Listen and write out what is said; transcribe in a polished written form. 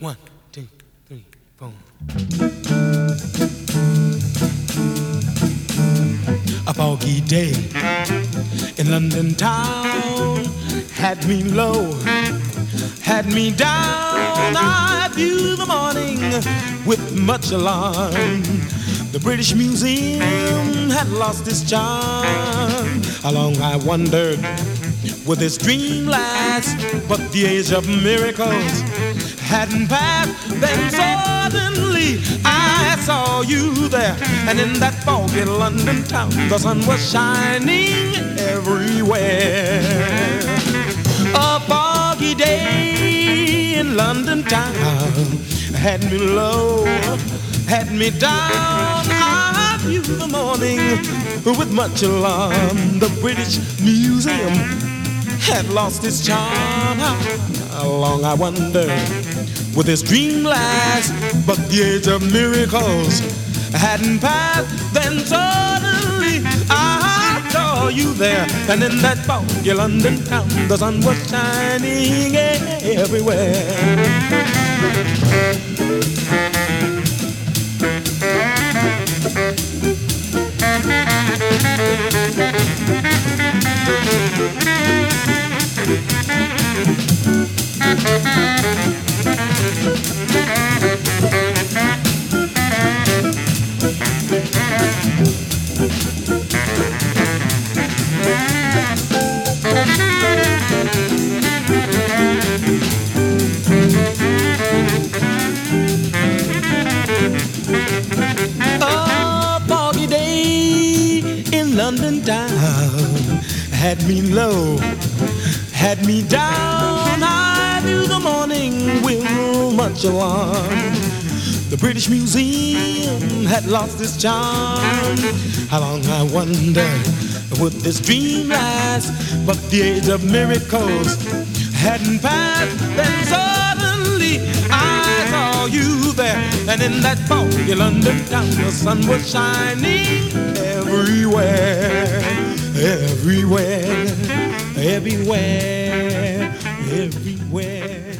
1, 2, 3, 4. A foggy day in London town had me low, had me down. I viewed the morning with much alarm. The British Museum had lost its charm. How long I wondered, would this dream last? But the age of miracles hadn't passed. Then suddenly I saw you there, and in that foggy London town, the sun was shining everywhere. A foggy day in London town had me low, had me down. I viewed the morning with much alarm. The British Museum had lost its charm. How long I wonder, would this dream last? But the age of miracles hadn't passed. Then suddenly I saw you there, and in that foggy London town, the sun was shining everywhere. A foggy day in London town had me low, had me down. I knew the morning with much alarm. The British Museum had lost its charm. How long I wonder, would this dream last? But the age of miracles hadn't passed. Then suddenly I saw you there, and in that foggy London town, the sun was shining everywhere, everywhere, everywhere, everywhere.